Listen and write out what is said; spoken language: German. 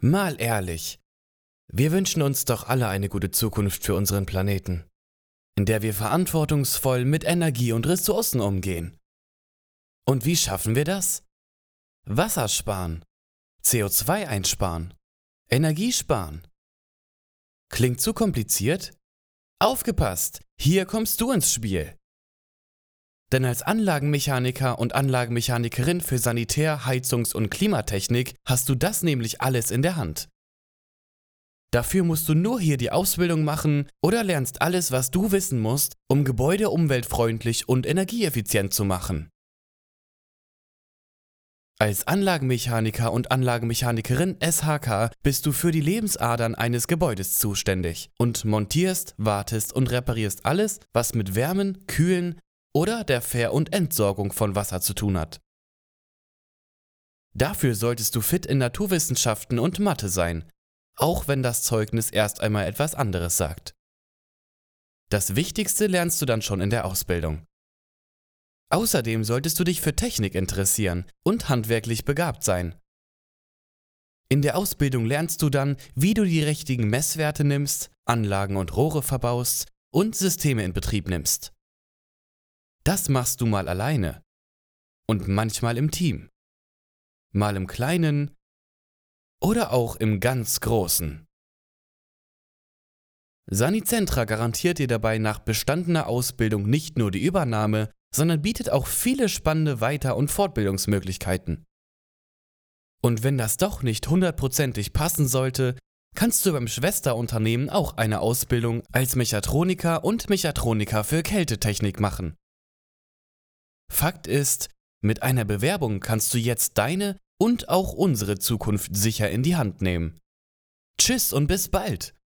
Mal ehrlich, wir wünschen uns doch alle eine gute Zukunft für unseren Planeten, in der wir verantwortungsvoll mit Energie und Ressourcen umgehen. Und wie schaffen wir das? Wasser sparen, CO2 einsparen, Energie sparen. Klingt zu kompliziert? Aufgepasst, hier kommst du ins Spiel. Denn als Anlagenmechaniker und Anlagenmechanikerin für Sanitär-, Heizungs- und Klimatechnik hast du das nämlich alles in der Hand. Dafür musst du nur hier die Ausbildung machen oder lernst alles, was du wissen musst, um Gebäude umweltfreundlich und energieeffizient zu machen. Als Anlagenmechaniker und Anlagenmechanikerin SHK bist du für die Lebensadern eines Gebäudes zuständig und montierst, wartest und reparierst alles, was mit Wärmen, Kühlen oder der Ver- und Entsorgung von Wasser zu tun hat. Dafür solltest du fit in Naturwissenschaften und Mathe sein, auch wenn das Zeugnis erst einmal etwas anderes sagt. Das Wichtigste lernst du dann schon in der Ausbildung. Außerdem solltest du dich für Technik interessieren und handwerklich begabt sein. In der Ausbildung lernst du dann, wie du die richtigen Messwerte nimmst, Anlagen und Rohre verbaust und Systeme in Betrieb nimmst. Das machst du mal alleine und manchmal im Team, mal im Kleinen oder auch im ganz Großen. Sanicentra garantiert dir dabei nach bestandener Ausbildung nicht nur die Übernahme, sondern bietet auch viele spannende Weiter- und Fortbildungsmöglichkeiten. Und wenn das doch nicht hundertprozentig passen sollte, kannst du beim Schwesterunternehmen auch eine Ausbildung als Mechatroniker und Mechatroniker für Kältetechnik machen. Fakt ist, mit einer Bewerbung kannst du jetzt deine und auch unsere Zukunft sicher in die Hand nehmen. Tschüss und bis bald!